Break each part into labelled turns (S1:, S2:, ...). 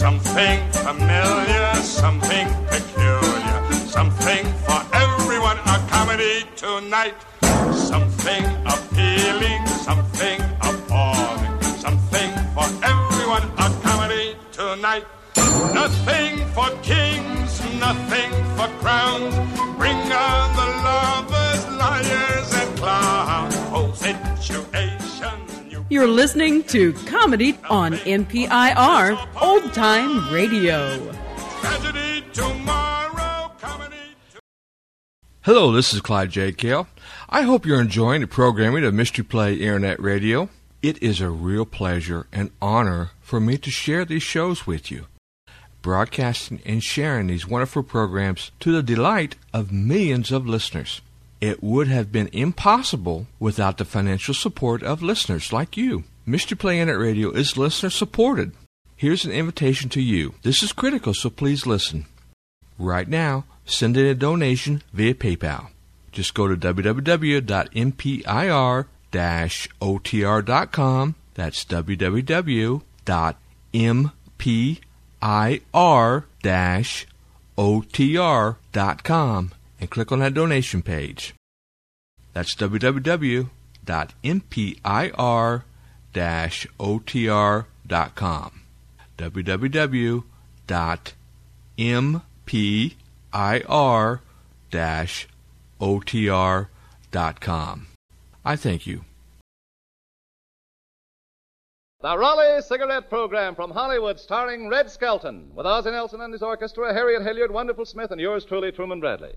S1: Something familiar, something peculiar, something for everyone, a comedy tonight. Something appealing, something appalling, something for everyone, a comedy tonight. Nothing for kings, nothing for crowns. Bring on the lovers, liars, and clowns. Oh, situations.
S2: You're listening to Comedy on NPIR Old Time Radio.
S1: Tragedy tomorrow, comedy.
S3: Hello, this is Clyde J. Cale. I hope you're enjoying the programming of Mystery Play Internet Radio. It is a real pleasure and honor for me to share these shows with you, broadcasting and sharing these wonderful programs to the delight of millions of listeners. It would have been impossible without the financial support of listeners like you. Mystery Play Internet Radio is listener-supported. Here's an invitation to you. This is critical, so please listen. Right now, send in a donation via PayPal. Just go to www.mpir-otr.com. That's www.mpir-otr.com and click on that donation page. That's www.mpir-otr.com. www.mpir-otr.com. I thank you.
S4: The Raleigh Cigarette Program from Hollywood, starring Red Skelton, with Ozzie Nelson and his orchestra, Harriet Hilliard, Wonderful Smith, and yours truly, Truman Bradley.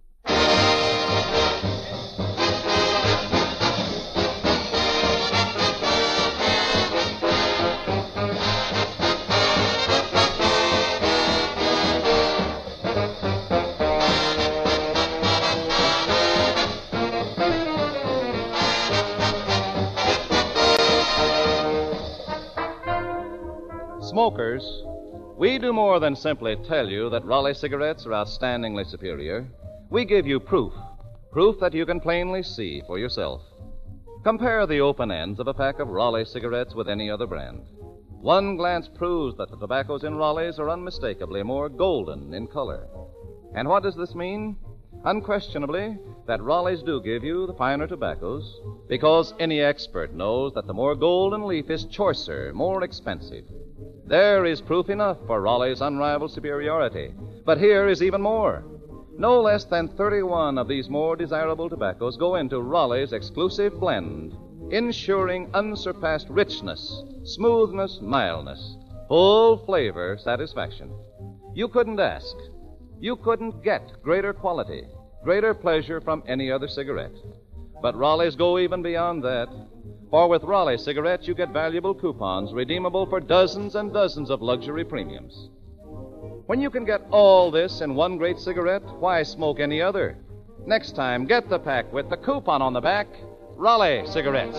S4: Smokers, we do more than simply tell you that Raleigh cigarettes are outstandingly superior. We give you proof that you can plainly see for yourself. Compare the open ends of a pack of Raleigh cigarettes with any other brand. One glance proves that the tobaccos in Raleigh's are unmistakably more golden in color. And what does this mean? Unquestionably, that Raleigh's do give you the finer tobaccos, because any expert knows that the more golden leaf is choicer, more expensive. There is proof enough for Raleigh's unrivaled superiority. But here is even more. No less than 31 of these more desirable tobaccos go into Raleigh's exclusive blend, ensuring unsurpassed richness, smoothness, mildness, full flavor satisfaction. You couldn't ask. You couldn't get greater quality, greater pleasure from any other cigarette. But Raleigh's go even beyond that. For with Raleigh cigarettes, you get valuable coupons redeemable for dozens and dozens of luxury premiums. When you can get all this in one great cigarette, why smoke any other? Next time, get the pack with the coupon on the back, Raleigh cigarettes.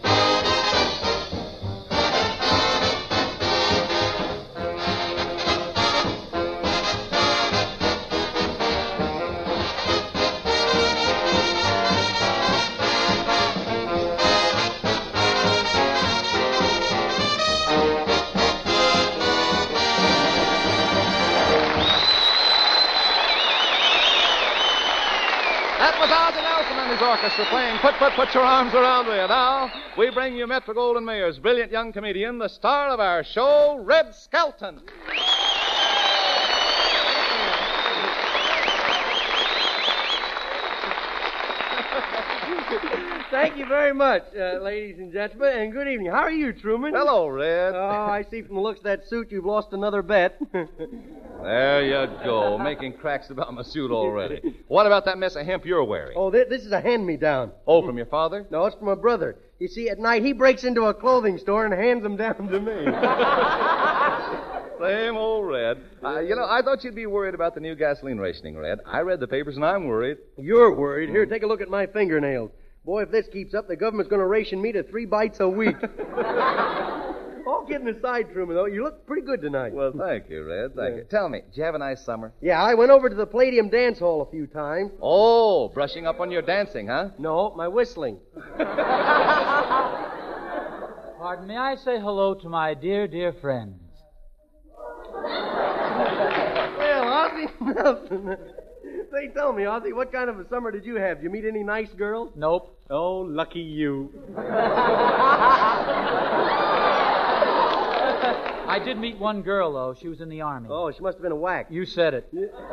S4: Orchestra playing Put Your Arms Around Me. And now, we bring you Metro-Goldwyn-Mayer's brilliant young comedian, the star of our show, Red Skelton.
S5: Thank you very much, ladies and gentlemen, and good evening. How are you, Truman?
S4: Hello, Red.
S5: Oh, I see from the looks of that suit you've lost another bet.
S4: There you go, making cracks about my suit already. What about that mess of hemp you're wearing?
S5: Oh, this is a hand-me-down.
S4: Oh, from your father?
S5: No, it's from my brother. You see, at night he breaks into a clothing store and hands them down to me.
S4: Same old Red. I thought you'd be worried about the new gasoline rationing, Red. I read the papers and I'm worried.
S5: You're worried? Here, take a look at my fingernails. Boy, if this keeps up, the government's going to ration me to 3 bites a week. All kidding aside, Truman, though, you look pretty good tonight.
S4: Well, thank you, Red. Thank you. Tell me, did you have a nice summer?
S5: Yeah, I went over to the Palladium Dance Hall a few times.
S4: Oh, brushing up on your dancing, huh?
S5: No, my whistling.
S6: Pardon me, I say hello to my dear, dear friends.
S5: Nothing. Say, tell me, Ozzy, what kind of a summer did you have? Did you meet any nice girls?
S6: Nope.
S5: Oh, lucky you.
S6: I did meet one girl, though. She was in the Army.
S5: Oh, she must have been a whack.
S6: You said it.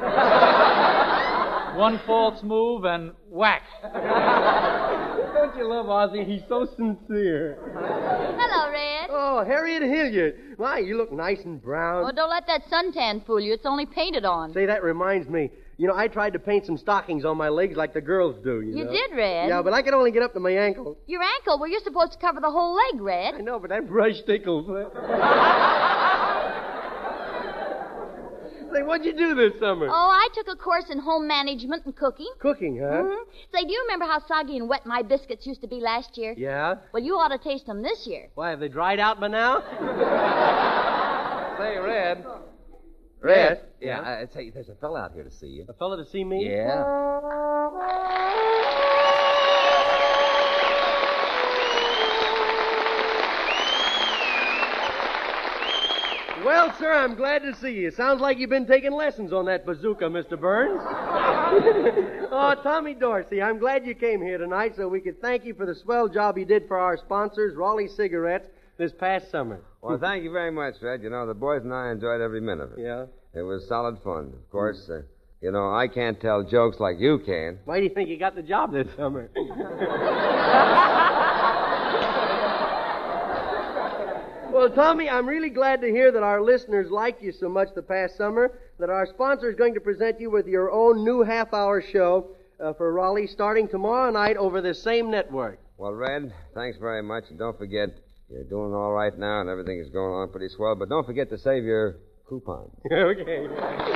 S6: One false move and whack.
S5: Don't you love Ozzy? He's so sincere.
S7: Hello, Red.
S5: Oh, Harriet Hilliard. My, you look nice and brown.
S7: Oh, don't let that suntan fool you. It's only painted on.
S5: Say, that reminds me. You know, I tried to paint some stockings on my legs like the girls do, you know.
S7: You did, Red?
S5: Yeah, but I could only get up to my ankle.
S7: Your ankle? Well, you're supposed to cover the whole leg, Red.
S5: I know, but that brush tickles. Say, what'd you do this summer?
S7: Oh, I took a course in home management and cooking.
S5: Cooking, huh?
S7: Mm-hmm. Say, do you remember how soggy and wet my biscuits used to be last year?
S5: Yeah?
S7: Well, you ought to taste them this year.
S5: Why, have they dried out by now?
S4: Say, Red.
S5: Red?
S4: Yeah, say, there's a fella out here to see you.
S5: A fella to see me?
S4: Yeah.
S5: Well, sir, I'm glad to see you. Sounds like you've been taking lessons on that bazooka, Mr. Burns. Oh, Tommy Dorsey, I'm glad you came here tonight so we could thank you for the swell job you did for our sponsors, Raleigh Cigarettes, this past summer.
S8: Well, thank you very much, Fred. You know, the boys and I enjoyed every minute of it.
S5: Yeah?
S8: It was solid fun. Of course, you know, I can't tell jokes like you can.
S5: Why do you think you got the job this summer? Well, Tommy, I'm really glad to hear that our listeners liked you so much the past summer that our sponsor is going to present you with your own new half-hour show for Raleigh starting tomorrow night over this same network.
S8: Well, Red, thanks very much. And don't forget, you're doing all right now and everything is going on pretty swell, but don't forget to save your coupon.
S5: Okay.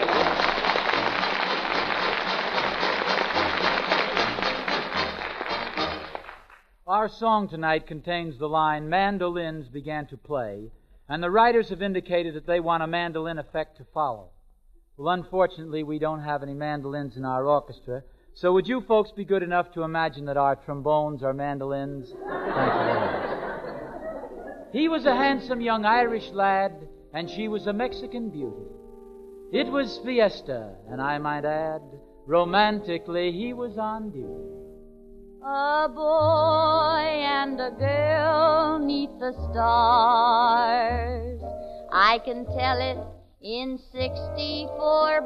S6: Our song tonight contains the line, mandolins began to play, and the writers have indicated that they want a mandolin effect to follow. Well, unfortunately, we don't have any mandolins in our orchestra, so would you folks be good enough to imagine that our trombones are mandolins? Thank you very much. He was a handsome young Irish lad, and she was a Mexican beauty. It was fiesta, and I might add, romantically he was on duty.
S7: A boy and a girl 'neath the stars. I can tell it in 64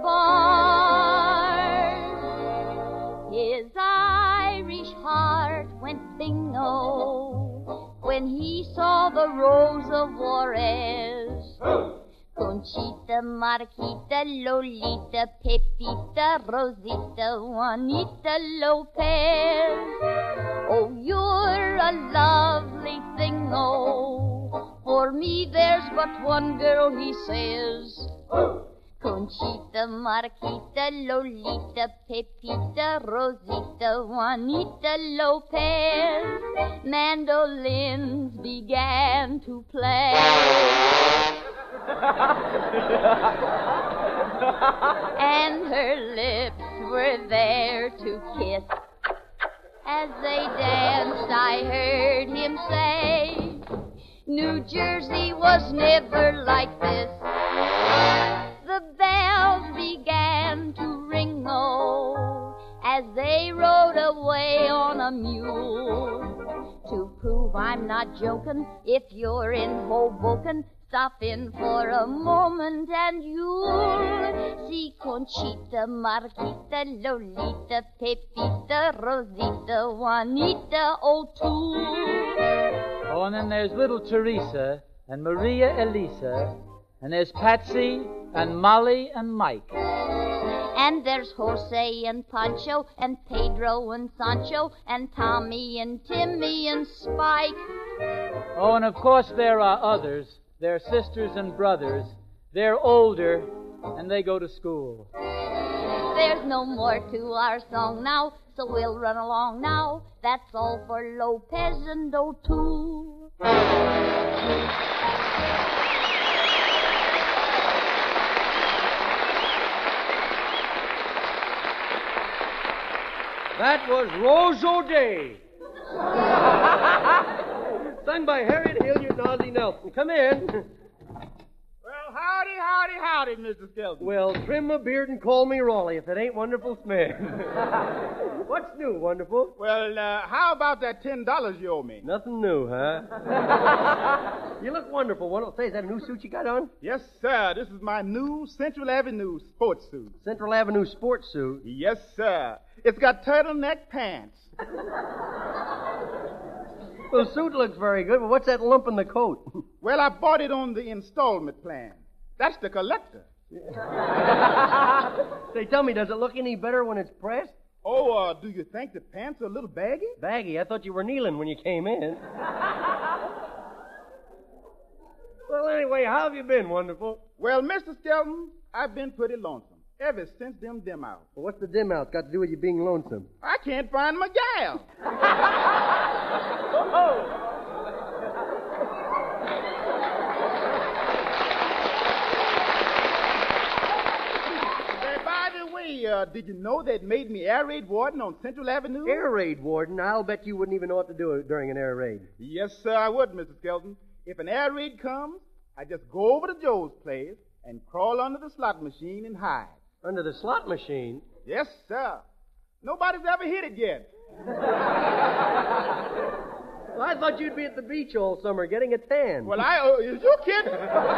S7: bars. His Irish heart went bingo when he saw the Rose of Juarez. Conchita, Marquita, Lolita, Pepita, Rosita, Juanita Lopez. Oh, you're a lovely thing, oh. For me there's but one girl, he says. Conchita, Marquita, Lolita, Pepita, Rosita, Juanita Lopez. Mandolins began to play. And her lips were there to kiss. As they danced, I heard him say, New Jersey was never like this. The bells began to ring, oh, as they rode away on a mule. To prove I'm not joking, if you're in Hoboken, stop in for a moment and you'll see Conchita, Marquita, Lolita, Pepita, Rosita, Juanita O'Toole.
S6: Oh, and then there's little Teresa and Maria Elisa, and there's Patsy and Molly and Mike.
S7: And there's Jose and Pancho and Pedro and Sancho and Tommy and Timmy and Spike.
S6: Oh, and of course there are others. They're sisters and brothers. They're older, and they go to school.
S7: There's no more to our song now, so we'll run along now. That's all for Lopez and O'Toole.
S5: That was Rose O'Day. Sung by Harriet Hilliard and Ozzie Nelson. Come in.
S1: Well, how
S9: howdy, Mr. Skelton.
S5: Well, trim my beard and call me Raleigh if it ain't Wonderful Smith. What's new, Wonderful?
S9: Well, how about that $10 you owe me?
S5: Nothing new, huh? You look wonderful, Wonderful. Say, is that a new suit you got on?
S9: Yes, sir. This is my new Central Avenue sports suit.
S5: Central Avenue sports suit?
S9: Yes, sir. It's got turtleneck pants.
S5: Well, the suit looks very good, but what's that lump in the coat?
S9: Well, I bought it on the installment plan. That's the collector.
S5: Say, tell me, does it look any better when it's pressed?
S9: Oh, do you think the pants are a little baggy?
S5: Baggy? I thought you were kneeling when you came in. Well, anyway, how have you been, Wonderful?
S9: Well, Mr. Skelton, I've been pretty lonesome ever since them dim out.
S5: Well, what's the dim out got to do with you being lonesome?
S9: I can't find my gal. By the way, did you know they'd made me air raid warden on Central Avenue?
S5: Air raid warden? I'll bet you wouldn't even know what to do during an air raid.
S9: Yes, sir, I would, Mr. Skelton. If an air raid comes, I just go over to Joe's place and crawl under the slot machine and hide.
S5: Under the slot machine?
S9: Yes, sir. Nobody's ever hit it yet.
S5: Well, I thought you'd be at the beach all summer getting a tan.
S9: Well, is you kidding?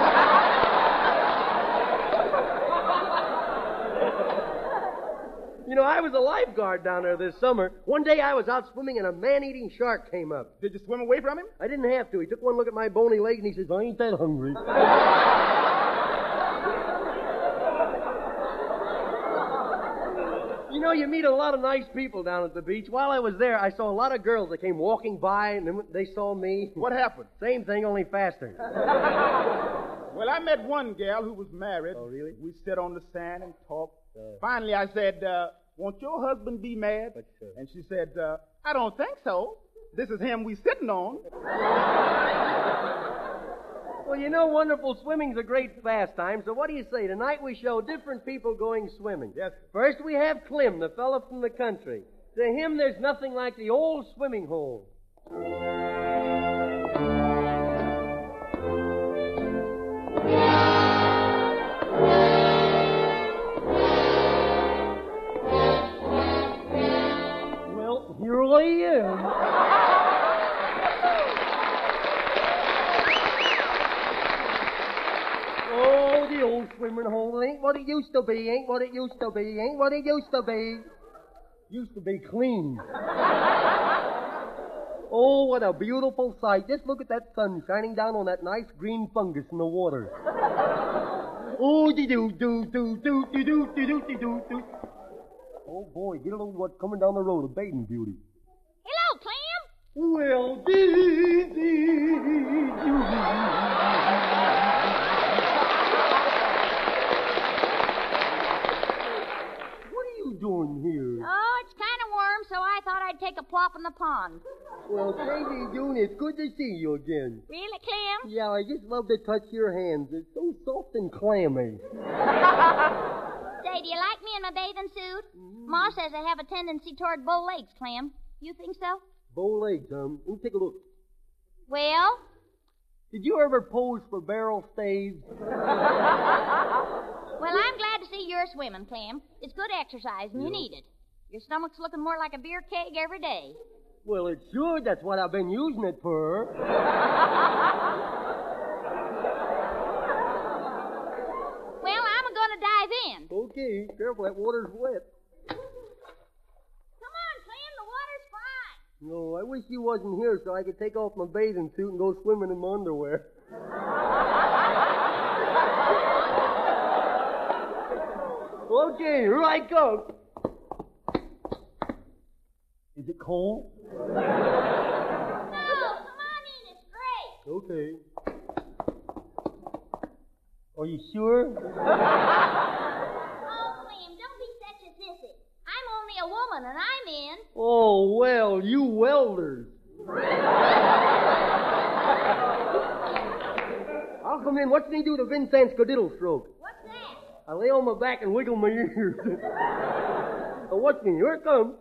S5: You know, I was a lifeguard down there this summer. One day I was out swimming and a man-eating shark came up.
S9: Did you swim away from him?
S5: I didn't have to. He took one look at my bony legs and he says, I ain't that hungry. You know, you meet a lot of nice people down at the beach. While I was there, I saw a lot of girls that came walking by, and then they saw me.
S9: What happened?
S5: Same thing, only faster.
S9: Well, I met one gal who was married.
S5: Oh, really?
S9: We sat on the sand and talked. Finally, I said, won't your husband be mad? And she said, I don't think so. This is him we sitting on.
S5: Well, you know, Wonderful, swimming's a great pastime, so what do you say? Tonight we show different people going swimming.
S9: Yes.
S5: First we have Clem, the fella from the country. To him, there's nothing like the old swimming hole. Well, here I am. Oh, the old swimming hole ain't what it used to be, ain't what it used to be, ain't what it used to be. Used to be clean. Oh, what a beautiful sight. Just look at that sun shining down on that nice green fungus in the water. Oh, do-do-do-do-do-do-do-do-do-do. Oh, boy, get a load of what's coming down the road, a bathing beauty.
S7: Hello, Clem.
S5: Well, what are you doing here?
S7: Oh, it's kind of warm, so I thought I'd take a plop in the pond.
S5: Well, Katie, June, it's good to see you again.
S7: Really, Clem?
S5: Yeah, I just love to touch your hands. They're so soft and clammy.
S7: Say, do you like me in my bathing suit? Ma says I have a tendency toward bow legs, Clem. You think so?
S5: Bow legs, Let me take a look.
S7: Well?
S5: Did you ever pose for barrel staves?
S7: Well, I'm glad to see you're swimming, Clem. It's good exercise, and you need it. Your stomach's looking more like a beer keg every day.
S5: Well, it should. That's what I've been using it for.
S7: Well, I'm going to dive in.
S5: Okay, careful, that water's wet.
S7: Come on, Clem, the water's fine.
S5: No, I wish you wasn't here so I could take off my bathing suit and go swimming in my underwear. Okay, here I go. Is it cold?
S7: No, come on in, it's great.
S5: Okay. Are you sure?
S7: Oh, Clem, don't be such a sissy. I'm only a woman, and I'm in.
S5: Oh, well, you welders. I'll come in. What can you do to Vincent's Cadiddle stroke?
S7: What's that?
S5: I lay on my back and wiggle my ears. So watch me. Here it comes.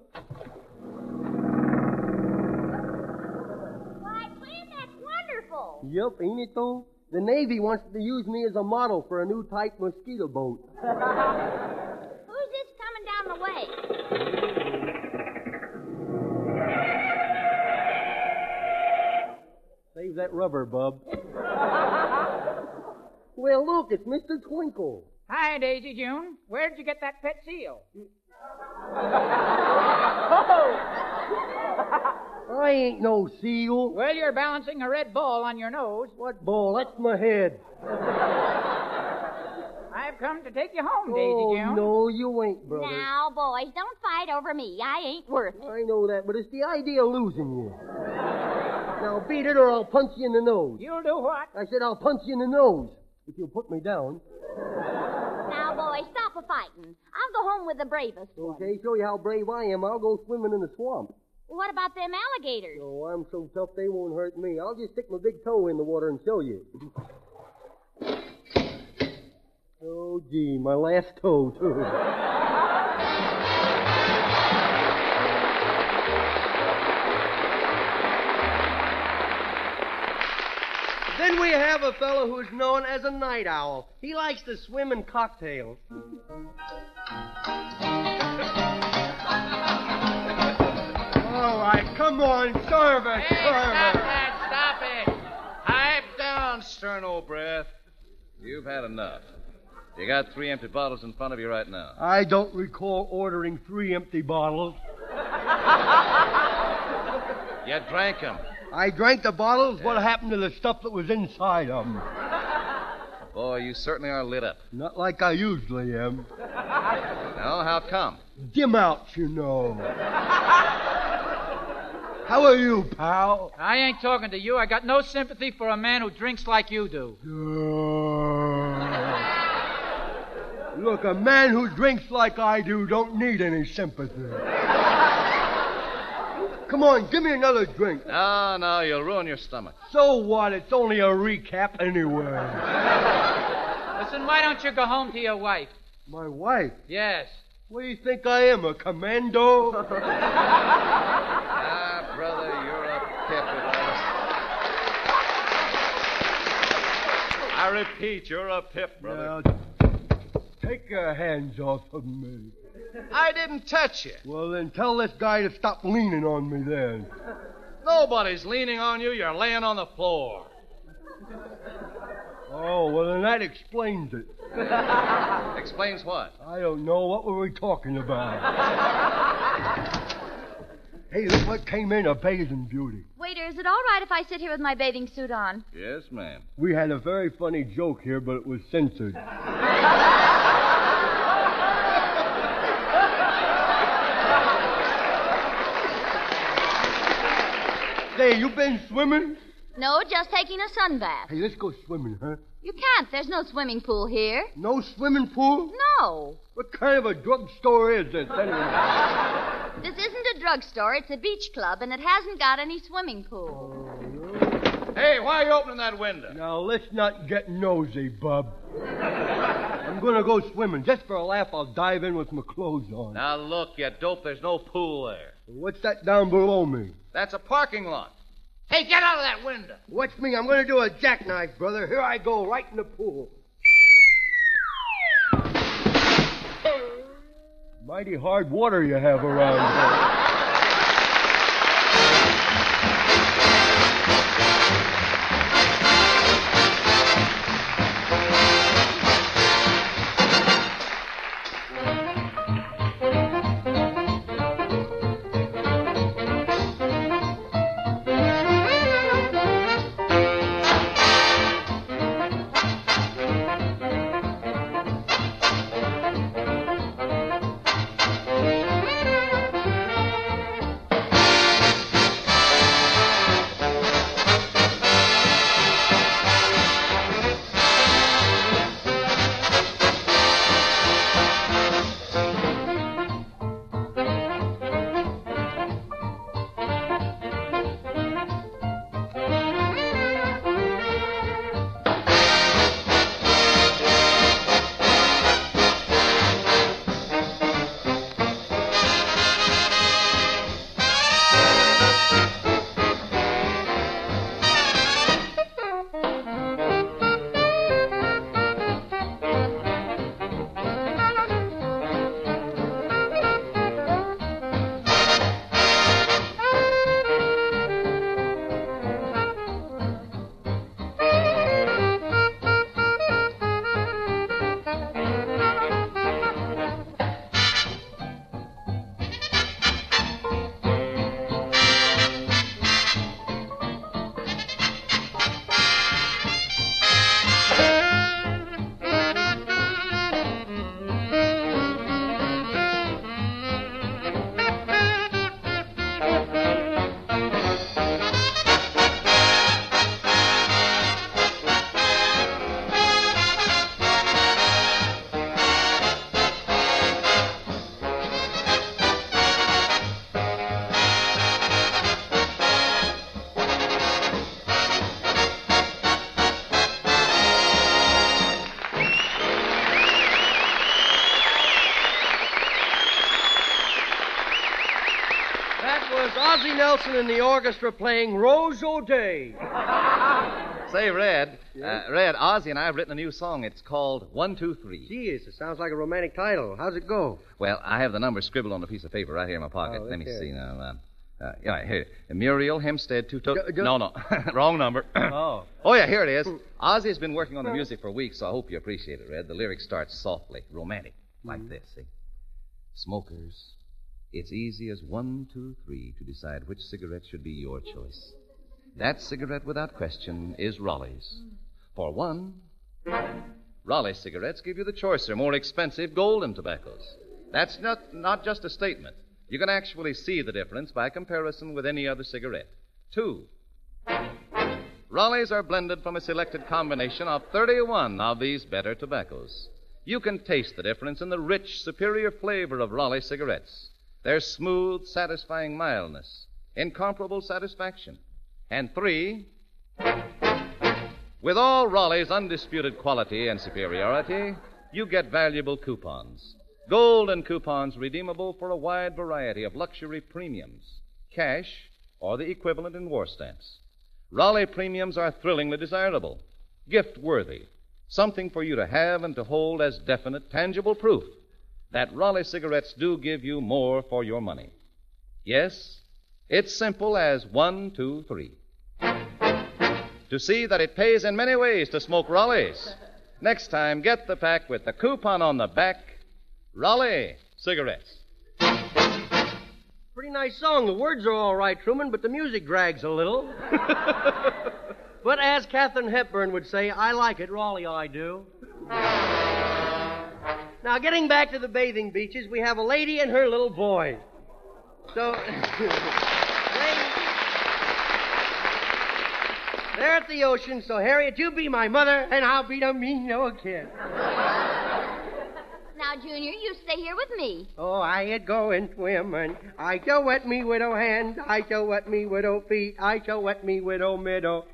S7: Why, Clem, that's wonderful.
S5: Yep, ain't it though? The Navy wants to use me as a model for a new type mosquito boat.
S7: Who's this coming down the way?
S5: Save that rubber, bub. Well, look, it's Mr. Twinkle.
S10: Hi, Daisy June. Where'd you get that pet seal?
S5: I ain't no seal.
S10: Well, you're balancing a red ball on your nose.
S5: What ball? That's my head.
S10: I've come to take you home,
S5: Oh,
S10: Daisy June.
S5: no, you ain't, brother.
S7: Now, boys, don't fight over me. I ain't worth it.
S5: I know that, but it's the idea of losing you. Now, beat it or I'll punch you in the nose.
S10: You'll do what?
S5: I said I'll punch you in the nose if you'll put me down.
S7: Now, boys, stop a fighting. I'll go home with the bravest one.
S5: Okay, show you how brave I am. I'll go swimming in the swamp.
S7: What about them alligators?
S5: Oh, I'm so tough they won't hurt me. I'll just stick my big toe in the water and show you. Oh, gee, my last toe, too. Then we have a fellow who's known as a night owl. He likes to swim in cocktails. All right, come on, serve it, serve it.
S4: Stop it! Pipe down, stern old breath. You've had enough. You got 3 empty bottles in front of you right now.
S5: I don't recall ordering 3 empty bottles.
S4: You drank them.
S5: I drank the bottles. Yeah. What happened to the stuff that was inside them?
S4: Boy, you certainly are lit up.
S5: Not like I usually am.
S4: No, how come?
S5: Dim out, you know. How are you, pal?
S6: I ain't talking to you. I got no sympathy for a man who drinks like you do.
S5: Look, a man who drinks like I do don't need any sympathy. Come on, give me another drink.
S4: No, you'll ruin your stomach.
S5: So what? It's only a recap anyway.
S6: Listen, why don't you go home to your wife?
S5: My wife?
S6: Yes.
S5: What do you think I am, a commando?
S4: Brother, you're a pip. I repeat, you're a pip, brother.
S5: Now, take your hands off of me.
S4: I didn't touch you.
S5: Well, then tell this guy to stop leaning on me then.
S4: Nobody's leaning on you. You're laying on the floor.
S5: Oh, well, then that explains it.
S4: Explains what?
S5: I don't know. What were we talking about? Hey, look what came in, a bathing beauty.
S7: Waiter, is it all right if I sit here with my bathing suit on?
S4: Yes, ma'am.
S5: We had a very funny joke here, but it was censored. Say, you been swimming?
S7: No, just taking a sunbath.
S5: Hey, let's go swimming, huh?
S7: You can't. There's no swimming pool here.
S5: No swimming pool?
S7: No.
S5: What kind of a drugstore is this, anyway?
S7: This isn't a drugstore. It's a beach club, and it hasn't got any swimming pool.
S4: Hey, why are you opening that window?
S5: Now, let's not get nosy, bub. I'm going to go swimming. Just for a laugh, I'll dive in with my clothes on.
S4: Now, look, you dope, there's no pool there.
S5: What's that down below me?
S4: That's a parking lot. Hey, get out of that window.
S5: Watch me. I'm going to do a jackknife, brother. Here I go, right in the pool. Mighty hard water you have around here. Nelson and the orchestra playing Rose O'Day.
S4: Say, Red, Ozzie and I have written a new song. It's called 1, 2, 3.
S5: Geez, it sounds like a romantic title. How's it go?
S4: Well, I have the numbers scribbled on a piece of paper right here in my pocket.
S5: Oh,
S4: Let me
S5: okay.
S4: see now. Yeah, here. Muriel Hempstead, No. Wrong number.
S5: Oh.
S4: Oh, yeah, here it is. Ozzie has been working on the music for weeks, so I hope you appreciate it, Red. The lyric starts softly, romantic, like this, see? Smokers, it's easy as 1, 2, 3 to decide which cigarette should be your choice. That cigarette, without question, is Raleigh's. For one, Raleigh cigarettes give you the choicer, more expensive golden tobaccos. That's not just a statement. You can actually see the difference by comparison with any other cigarette. 2, Raleigh's are blended from a selected combination of 31 of these better tobaccos. You can taste the difference in the rich, superior flavor of Raleigh cigarettes. Their smooth, satisfying mildness, incomparable satisfaction. And 3, with all Raleigh's undisputed quality and superiority, you get valuable coupons. Golden coupons redeemable for a wide variety of luxury premiums, cash, or the equivalent in war stamps. Raleigh premiums are thrillingly desirable, gift-worthy, something for you to have and to hold as definite, tangible proof that Raleigh cigarettes do give you more for your money. Yes, it's simple as 1, 2, 3. To see that it pays in many ways to smoke Raleigh's, next time get the pack with the coupon on the back, Raleigh cigarettes.
S5: Pretty nice song. The words are all right, Truman, but the music drags a little. But as Katharine Hepburn would say, I like it, Raleigh, I do. Now, getting back to the bathing beaches, we have a lady and her little boy. So, they're at the ocean, so Harriet, you be my mother, and I'll be the mean old kid.
S7: Now, Junior, you stay here with me.
S5: Oh, I'd go and swim, and I shall wet me widow hand, I shall wet me widow feet, I shall wet me widow middle.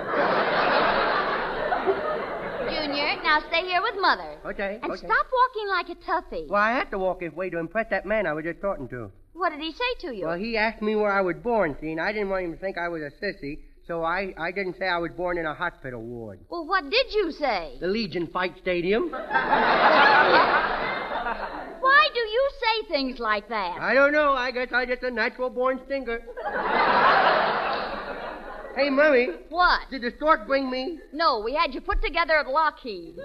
S7: Junior, now stay here with Mother.
S5: Okay,
S7: And
S5: okay.
S7: stop walking like a toughie.
S5: Well, I had to walk this way to impress that man I was just talking to.
S7: What did he say to you?
S5: Well, he asked me where I was born, see, and I didn't want him to think I was a sissy, so I didn't say I was born in a hospital ward.
S7: Well, what did you say?
S5: The Legion Fight Stadium.
S7: Why do you say things like that?
S5: I don't know. I guess I'm just a natural-born stinker. Hey, Mummy.
S7: What?
S5: Did the stork bring me?
S7: No, we had you put together at Lockheed.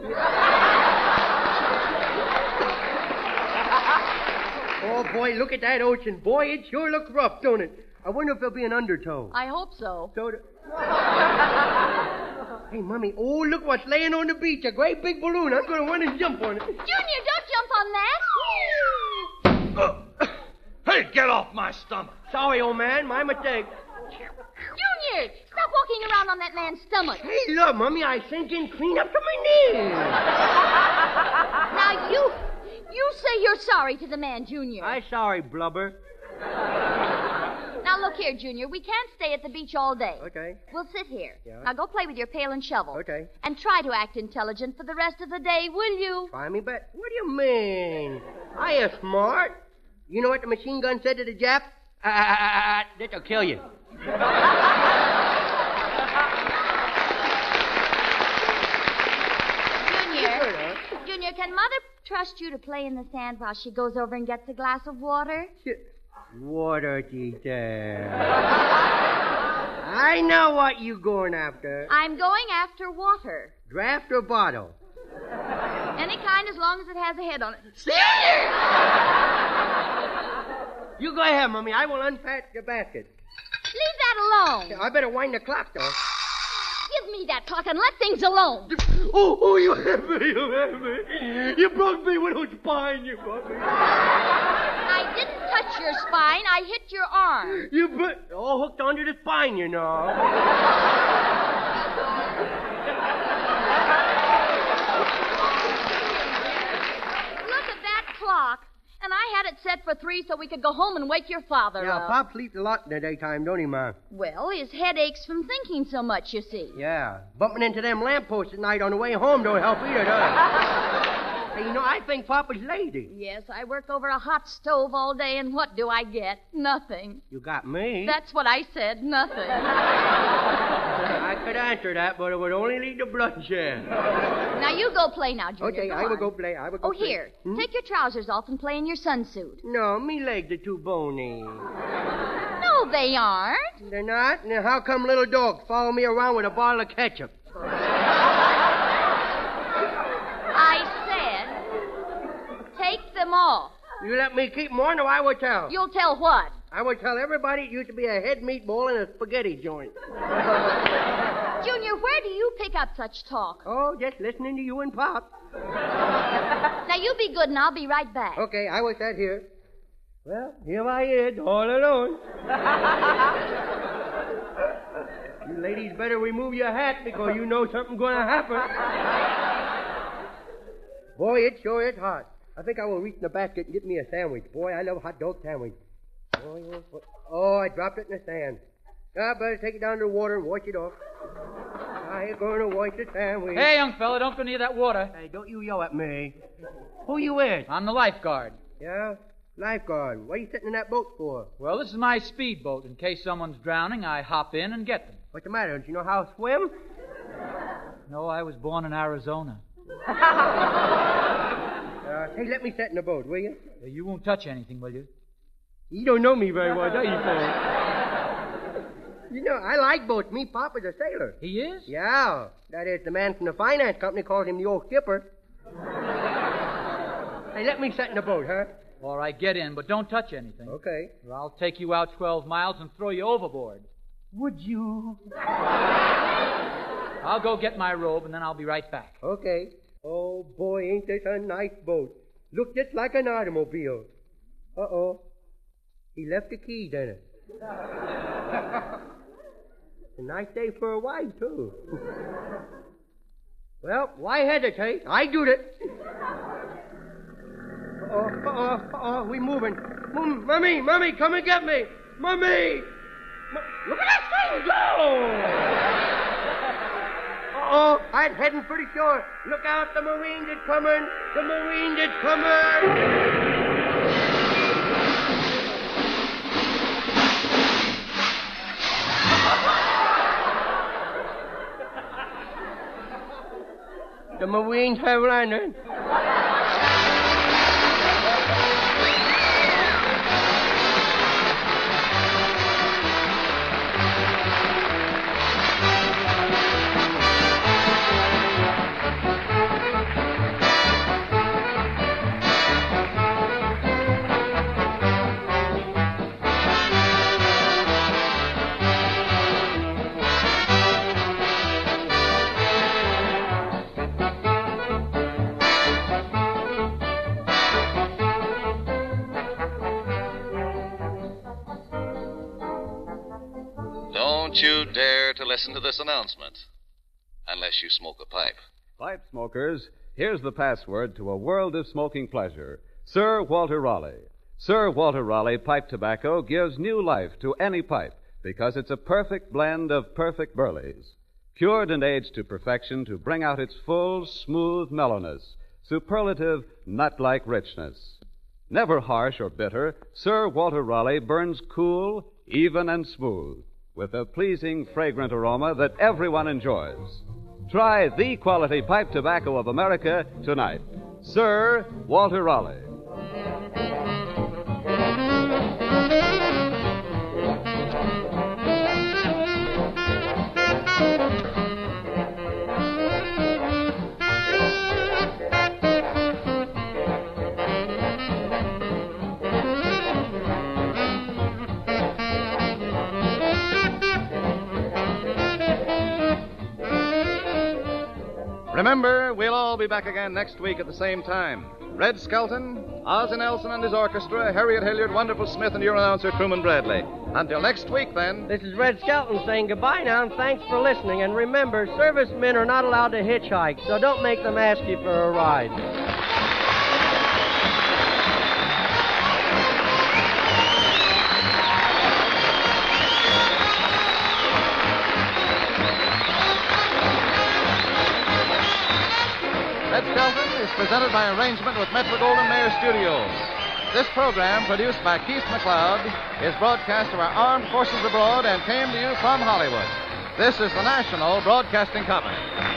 S5: Oh, boy, look at that ocean. Boy, it sure looks rough, don't it? I wonder if there'll be an undertow.
S7: I hope so.
S5: Hey, Mummy. Oh, look what's laying on the beach. A great big balloon. I'm going to run and jump on it.
S7: Junior, don't jump on that.
S1: Hey, get off my stomach.
S5: Sorry, old man. My mistake.
S7: Junior, stop walking around on that man's stomach.
S5: Hey, look, Mummy. I sink in clean up to my knees.
S7: Now, you say you're sorry to the man, Junior.
S5: I'm sorry, blubber.
S7: Now, look here, Junior. We can't stay at the beach all day.
S5: Okay.
S7: We'll sit here.
S5: Yeah.
S7: Now, go play with your pail and shovel.
S5: Okay.
S7: And try to act intelligent for the rest of the day, will you?
S5: Try me bet. What do you mean? I am smart. You know what the machine gun said to the Jap? This'll kill you.
S7: Junior, can Mother trust you to play in the sand while she goes over and gets a glass of water?
S5: Water, teacher. I know what you going after.
S7: I'm going after water.
S5: Draft or bottle?
S7: Any kind as long as it has a head on it.
S5: You go ahead, Mummy. I will unpack the basket.
S7: Leave that alone.
S5: I better wind the clock, though.
S7: Give me that clock and let things alone.
S5: Oh, you have me, you have me. You broke me with your spine, you broke me.
S7: I didn't touch your spine. I hit your arm.
S5: You put all hooked onto the spine, you know.
S7: Look at that clock. And I had it set for 3 so we could go home and wake your father
S5: Yeah,
S7: up.
S5: Pop sleeps a lot in the daytime, don't he, Ma?
S7: Well, his head aches from thinking so much, you see.
S5: Yeah. Bumping into them lampposts at night on the way home don't help either, does it? Hey, I think Papa's lady.
S7: Yes, I work over a hot stove all day, and what do I get? Nothing.
S5: You got me.
S7: That's what I said, nothing.
S5: I could answer that, but it would only lead to bloodshed.
S7: Now, you go play now, Junior.
S5: Okay, I will go play.
S7: Here. Take your trousers off and play in your sunsuit.
S5: No, me legs are too bony.
S7: No, they aren't.
S5: They're not? Now, how come little dogs follow me around with a bottle of ketchup?
S7: I said, take them off.
S5: You let me keep them on, or I will tell.
S7: You'll tell what?
S5: I will tell everybody it used to be a head meatball in a spaghetti joint.
S7: Junior, where do you pick up such talk?
S5: Oh, just listening to you and Pop.
S7: Now, you be good, and I'll be right back.
S5: Okay, I was sat here. Well, here I is, all alone. You ladies better remove your hat because you know something's going to happen. Boy, it sure is hot. I think I will reach in the basket and get me a sandwich. Boy, I love hot dog sandwich. Oh, I dropped it in the sand. I better take it down to the water and wash it off. I ain't going to wash the sandwich.
S6: Hey, young fella, don't go near that water.
S5: Hey, don't you yell at me. Who you with?
S6: I'm the lifeguard.
S5: Yeah? Lifeguard. What are you sitting in that boat for?
S6: Well, this is my speedboat. In case someone's drowning, I hop in and get them.
S5: What's the matter? Don't you know how to swim?
S6: No, I was born in Arizona.
S5: Hey, let me sit in the boat, will you?
S6: You won't touch anything, will you?
S5: You don't know me very well, do you, folks? I like boats. Me Papa's a sailor.
S6: He is?
S5: Yeah. That is, the man from the finance company calls him the old skipper. Hey, let me sit in the boat, huh?
S6: All right, get in, but don't touch anything.
S5: Okay.
S6: Or I'll take you out 12 miles and throw you overboard.
S5: Would you?
S6: I'll go get my robe, and then I'll be right back.
S5: Okay. Oh, boy, ain't this a nice boat. Look just like an automobile. Uh-oh. He left the keys in it. It's a nice day for a wife, too. Well, why hesitate? I do it. We moving. Mummy, come and get me. Mummy! Look at that thing go! I'm heading for the shore. Look out, the Marines is coming. The Marines is coming. The Marines have landed.
S4: Don't you dare to listen to this announcement unless you smoke a pipe.
S11: Pipe smokers, here's the password to a world of smoking pleasure. Sir Walter Raleigh. Sir Walter Raleigh pipe tobacco gives new life to any pipe because it's a perfect blend of perfect burleys, cured and aged to perfection to bring out its full, smooth mellowness, superlative, nut-like richness. Never harsh or bitter, Sir Walter Raleigh burns cool, even, and smooth, with a pleasing, fragrant aroma that everyone enjoys. Try the quality pipe tobacco of America tonight. Sir Walter Raleigh.
S4: Remember, we'll all be back again next week at the same time. Red Skelton, Ozzie Nelson and his orchestra, Harriet Hilliard, Wonderful Smith, and your announcer, Truman Bradley. Until next week, then.
S5: This is Red Skelton saying goodbye now, and thanks for listening. And remember, servicemen are not allowed to hitchhike, so don't make them ask you for a ride.
S4: Red Skelton is is presented by arrangement with Metro-Goldwyn-Mayer Studios. This program, produced by Keith McLeod, is broadcast to our armed forces abroad and came to you from Hollywood. This is the National Broadcasting Company.